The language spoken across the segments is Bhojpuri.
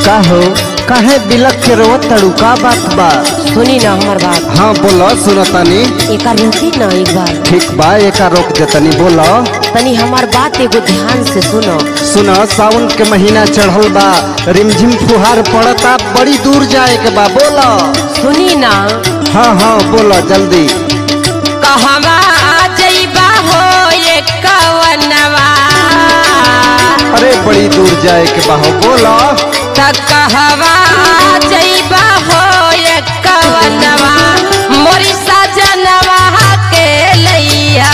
का हो काहे बिलक के रोत तड़ू का बात बा? सुनी ना हमार बात। हाँ बोलो सुनतानी। एक रोकी ना एक बार। ठीक बा एक रोक देतनी बोलो। तनी हमार बात एगो ध्यान से सुनो। सुनो सावन के महीना चढ़ल बा, रिमझिम फुहार पड़ता, बड़ी दूर जाए के बा बोलो। सुनी ना। हाँ हाँ बोलो जल्दी। कहवा जइबा हो ये कवनवा। अरे बड़ी दूर जाए के बा हो बोलो। त कहवा जइबा हो ये कवनवा मोरी सजनवा के लैया।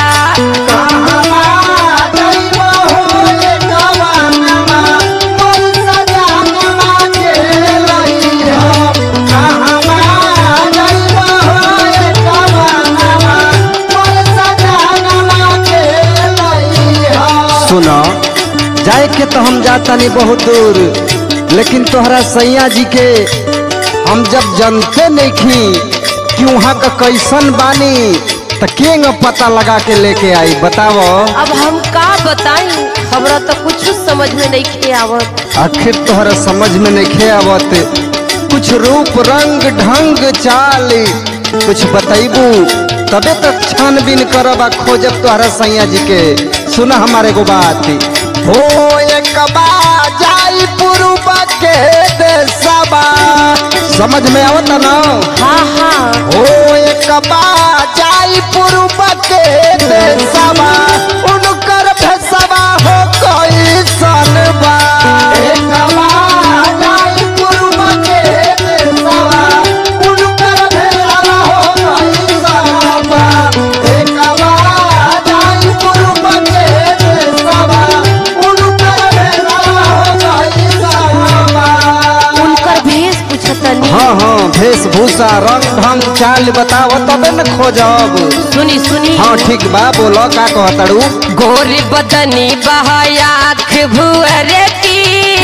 कहवा जइबा हो ये कवनवा मोरी सजनवा के लैया। कहवा जइबा हो ये कवनवा मोरी सजनवा के लैया। सुनो जाए के तो हम जाता नहीं बहुत दूर, लेकिन तोहरा सैया जी के हम जब जानते नहीं थी कि वहाँ का कैसन बानी तो केंग पता लगा के लेके आई बताओ। अब हम का बताई, हमरा तो कुछ समझ में नहीं आवत। आखिर तोहरा समझ में नहीं आवत, कुछ रूप रंग ढंग चाल कुछ बतैबू तबे तक छानबीन करब खोजब तोहरा सैया जी के। सुना हमारे को बात हो एक जाई पूर्व के देशवा, समझ में आवता ना? हाँ हाँ हो एक जाई पूर्व के देशवा उनकर भेसवा हो कैसन बा। एक जाई पूर्व के देशवा उनकर भेसवा हो कैसन बा। एक जाई पूर्व के देशवा उनकर भेसवा हो कैसन बा। उनकर भेष पूछतनी। हाँ हाँ वेशभूषा रंग ढंग चाल बताओ तबे न खोजब। सुनी सुनी। हाँ ठीक बा बोलो का कहतड़ू। गोरी बदनी बहायाख भुअरे की।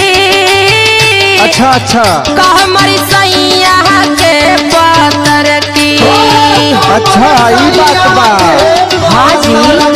अच्छा अच्छा कहमरी सैया के पतर की। अच्छा ई बात बा। हाँ जी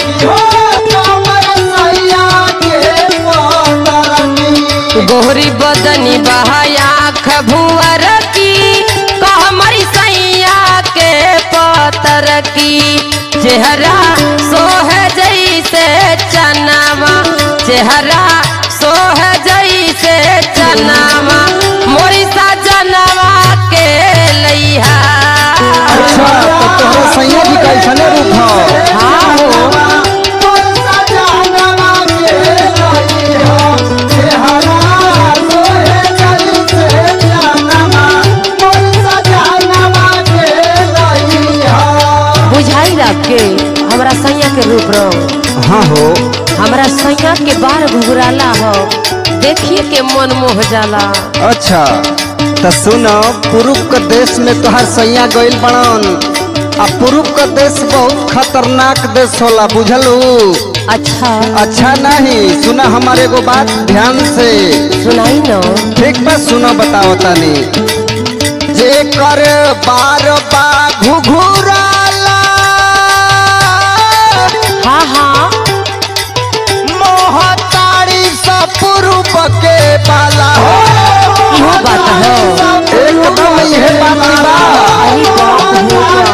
गोरी बदनी बहायाख भुअर की कहमरी सैया के पतर की। चेहरा सोह जैसे चनावा, चेहरा सोह जैसे चनावा मोरी सजनवा के लैया। अच्छा तो तोहरा सैया जी कैसने रूप हो? हाँ हो बुझाई के हमरा सैया के रूप रहो। हाँ हो हमरा सैया के बार घुघराला हो, देखिए के मन मोह जाला। अच्छा तो सुनो पूर्व के देश में तोहर सैया गइल बड़न, आ पूर्व का देश बहुत खतरनाक देश होला बुझलू। अच्छा अच्छा नहीं सुना हमारे को बात ध्यान से। सुनाई न। ठीक बा सुनो बताओ तनी। जे कर बार बा घुघुराला हाँ हाँ मोहतारी सा पूर्व के बाला हो। इहो बात हो। एकदम यह बात बा। अरे बाप हो गया।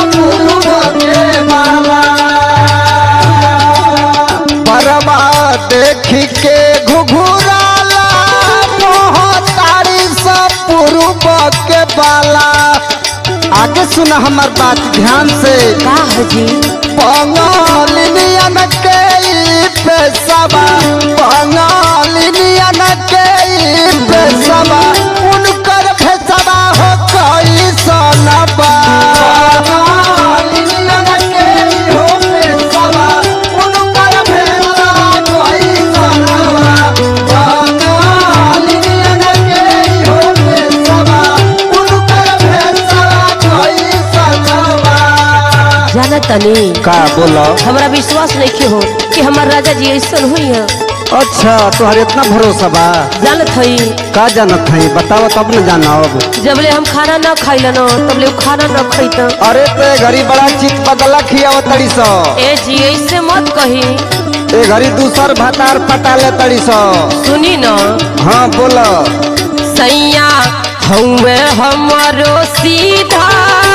बरबा देखी के घुघुराला मोहतारी सा पूर्व के बाला। आगे सुना हमार बात ध्यान से। का हजी पंगालिनियन के पेशवा, पंगालिनियन के पेशवा उनकर भेसवा हो कैसन बा। पंगालिनियन के हो पेशवा उनकर भेसवा कैसन बा। पंगालिनियन के हो पेशवा उनकर भेसवा कैसन बा। जाना तनी का बोलो? हमरा विश्वास नहीं हो कि हमार राजा जी ऐसा हुई है। अच्छा तोहर इतना भरोसा बा? जानत हई का जानत है बताओ तब न जानब। जबले हम खाना न खाइलन तबले उ खाना न खैत। अरे ते घड़ी बड़ा चित बदला खियाव तड़ी सो। ए जी ऐसे मत कही। ए घड़ी दूसर भातार पटा ले तड़ी सो। सुनी न। हाँ बोलो। सैया हउए हमरो सीधा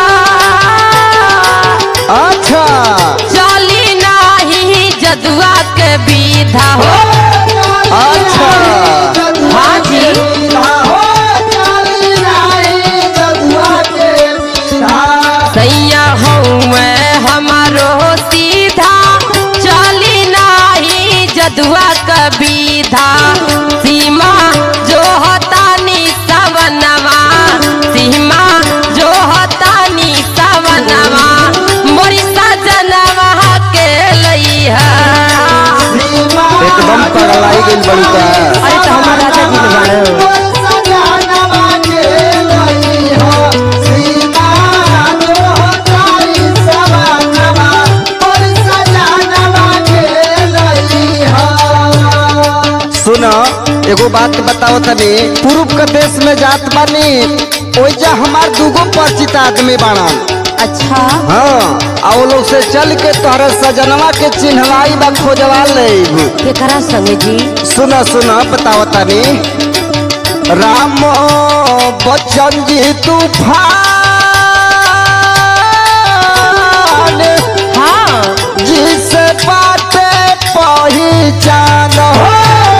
अच्छा चली नाही जदुआ के विधा हो। अच्छा हाँ जी सैया हउए हमरो सीधा चली नाही जदुआ के विधा सीमा जो हतानी सवनवा सीमा जो हतानी सवनवा मोरी सजनवा के लइहा। एकदम पगलाई गई बड़ी का। अरे तो हमारा राजा जी ने गाना सुना एगो बात बताओ तनी पूर्व के देश में जात बानी ओइजा हमार दूगो परिचित आदमी बाणन। अच्छा हाँ आ वो लोग से चल के तोहरे सजनवा के चिन्हवाई बा खोजवा ले। केकरा संगे जी? सुना सुना बताओ तनी राम बच्चन जी तूफान हाँ जिसे बाटे पहचान हो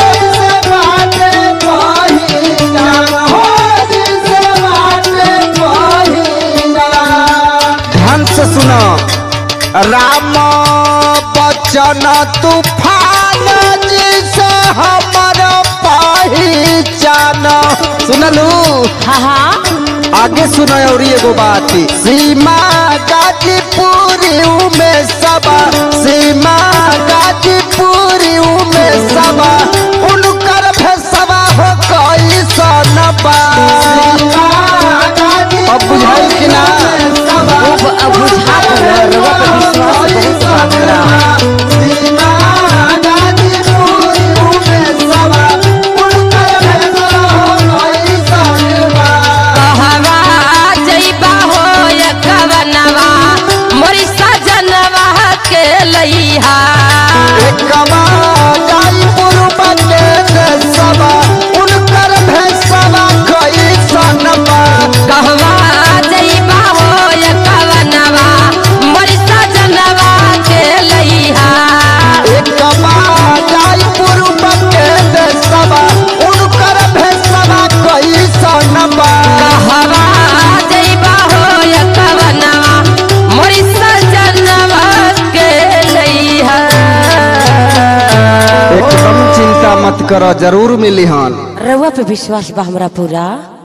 ध्यान से सुनो राम बच्चन तूफान जिसे हमर पहचान सुनलू। हाँ हाँ आगे सुनो और एगो बात सीमा गाजीपुरी में सबा सीमा गाजीपुरी में सबा उनकर भेसवा हो कोई सनबा। अब बुझाई कि ना अब बुझा रवा पे विश्वास बहुत बात करा। कहवा जइबा हो या कवनवा मोरी सजनवा के लइहा। एकबा जाई पूर्व के देशवा उनकर भेसवा कोई सनबा। कहवा जइबा हो या कवनवा मोरी सजनवा के लइहा। एकबा जाई पूर्व के देशवा उनकर भेसवा कोई सनबा। कहवा जइबा हो या कवनवा मोरी सजनवा के लइहा। एकदम चिंता मत करो जरूर मिली हन। रउआ पे विश्वास बा हमरा पूरा।